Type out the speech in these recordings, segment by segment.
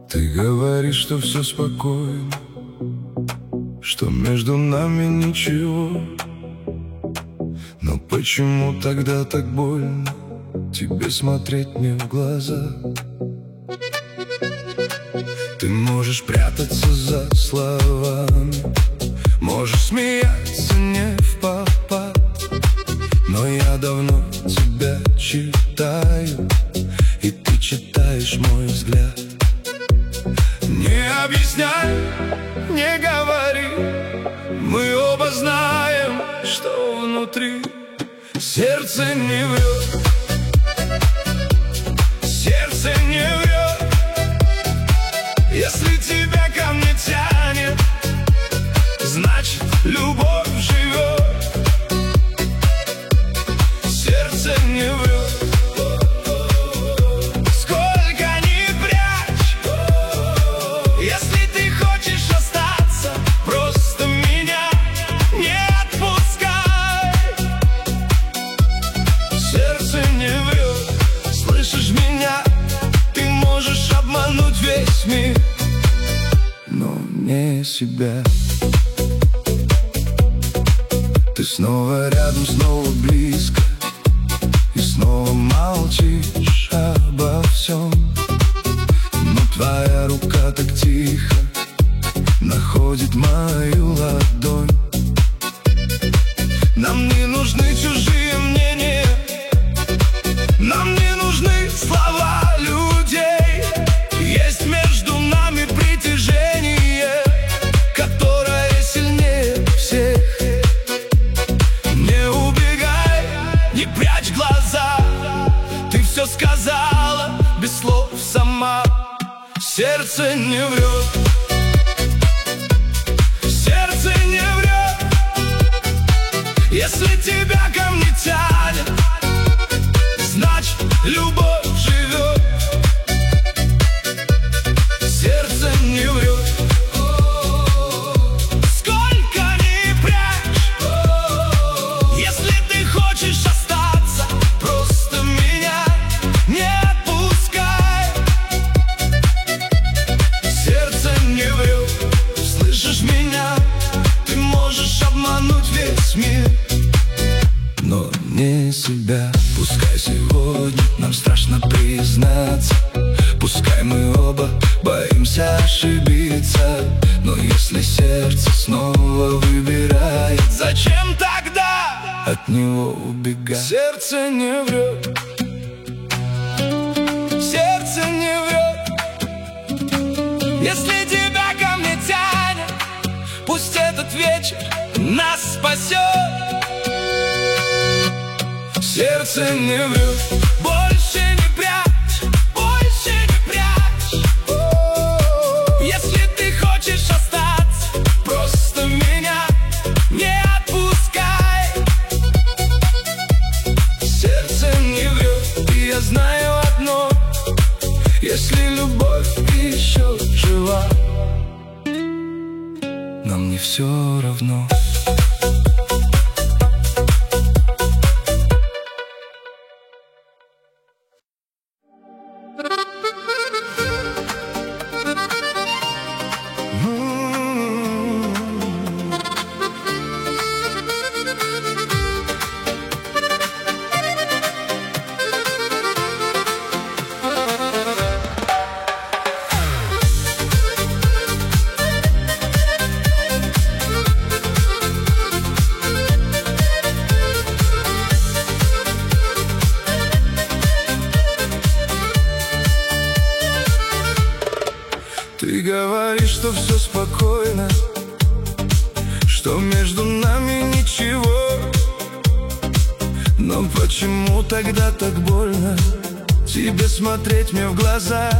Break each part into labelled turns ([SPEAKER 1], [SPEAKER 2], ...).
[SPEAKER 1] Ты говоришь, что все спокойно, что между нами ничего. Но почему тогда так больно тебе смотреть мне в глаза? Ты можешь прятаться за словами, можешь смеяться не впопад, но я давно тебя читаю, и ты читаешь мой взгляд. Не объясняй, не говори, мы оба знаем, что внутри. Сердце не врет, сердце не врет. Если тебя ко мне тянет, значит, любовь живет. Сердце не врет. Сколько ни прячь, если ты хочешь остаться, просто меня не отпускай. Сердце не врет. Слышишь меня? Ты можешь обмануть весь мир, но не себя. Ты снова рядом, снова близко, и снова молчишь обо всем. Но твоя рука так тихо находит мою ладонь. Нам не нужны чужие мнения, нам не нужны слова людей. Есть между нами притяжение, которое сильнее всех. Не убегай, не прячь глаза, ты все сказала без слов сама. Сердце не врет, сердце не врет. Если тебя ко мне тянет, значит, любовь живет. Сердце не врет. Сколько ни прячь, если ты хочешь остаться, просто меня не отпускай. Сердце не врет. Слышишь меня? Ты можешь обмануть весь мир, но не себя. Пускай сегодня нам страшно признаться, пускай мы оба боимся ошибиться, но если сердце снова выбирает, зачем тогда от него убегать? Сердце не врет, сердце не врет. Если тебя ко мне тянет, пусть этот вечер нас спасет. Сердце не врет. Больше не прячь, больше не прячь. Если ты хочешь остаться, просто меня не отпускай. Сердце не врет. И я знаю одно: если любовь еще жива, нам не все равно. Ты говоришь, что все спокойно, что между нами ничего. Но почему тогда так больно тебе смотреть мне в глаза?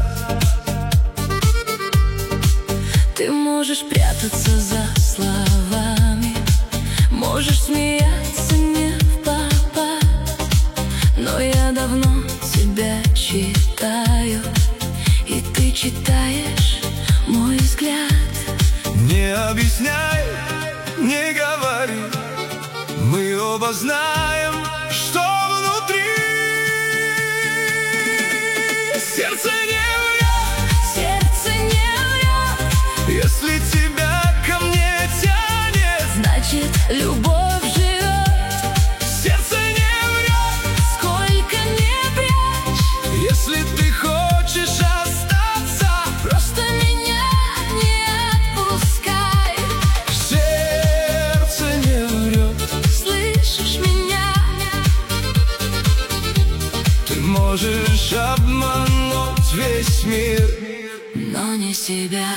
[SPEAKER 2] Ты можешь прятаться за словами, можешь смеяться не впопад, но я давно тебя читаю, и ты читаешь мой взгляд.
[SPEAKER 1] Не объясняй, не говори, мы оба знаем, что внутри.
[SPEAKER 2] Сердце не врет, сердце
[SPEAKER 1] мир,
[SPEAKER 2] но не себя.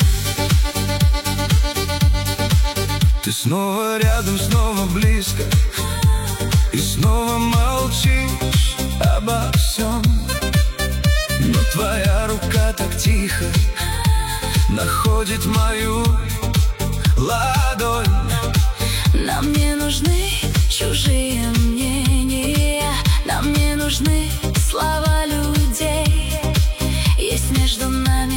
[SPEAKER 1] Ты снова рядом, снова близко, и снова молчишь обо всем. Но твоя рука так тихо находит мою ладонь.
[SPEAKER 2] Нам не нужны чужие мнения, нам не нужны слова людей. Есть между нами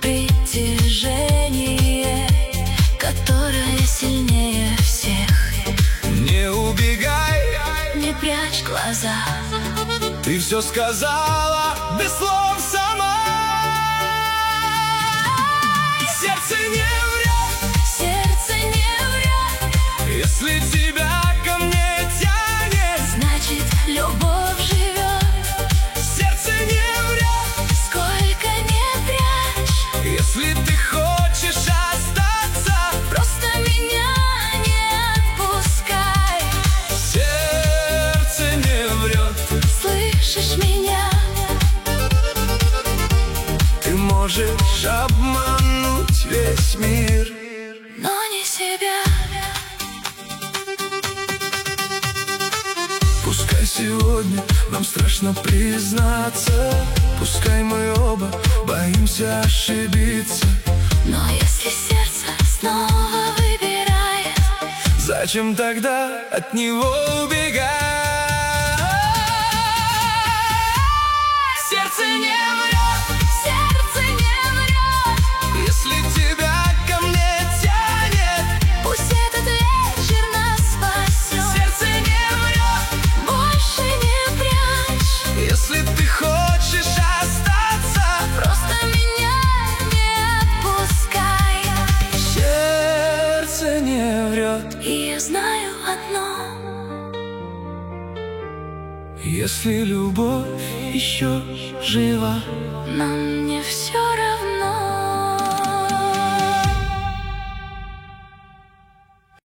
[SPEAKER 2] притяжение, которое сильнее всех.
[SPEAKER 1] Не убегай,
[SPEAKER 2] не прячь глаза.
[SPEAKER 1] ты все сказала без слов сама. Сердце не врет,
[SPEAKER 2] Сердце не врет,
[SPEAKER 1] если тебя ко мне тянет,
[SPEAKER 2] значит, любовь живет.
[SPEAKER 1] сердце не врет,
[SPEAKER 2] Сколько не прячь,
[SPEAKER 1] если ты хочешь остаться,
[SPEAKER 2] просто меня не отпускай.
[SPEAKER 1] сердце не врет.
[SPEAKER 2] Слышишь меня?
[SPEAKER 1] Ты можешь обмануть весь мир,
[SPEAKER 2] Но не себя.
[SPEAKER 1] пускай сегодня нам страшно признаться, пускай мы оба боимся ошибиться.
[SPEAKER 2] Но если сердце снова выбирает,
[SPEAKER 1] Зачем тогда от него убегать? Сердце не врет,
[SPEAKER 2] сердце не врет.
[SPEAKER 1] если тебя ко мне тянет,
[SPEAKER 2] Пусть этот вечер нас спасет.
[SPEAKER 1] сердце не врет,
[SPEAKER 2] Больше не прячь,
[SPEAKER 1] если ты хочешь остаться,
[SPEAKER 2] просто меня не отпускай.
[SPEAKER 1] сердце не врет.
[SPEAKER 2] И я знаю одно:
[SPEAKER 1] Если любовь еще жива,
[SPEAKER 2] нам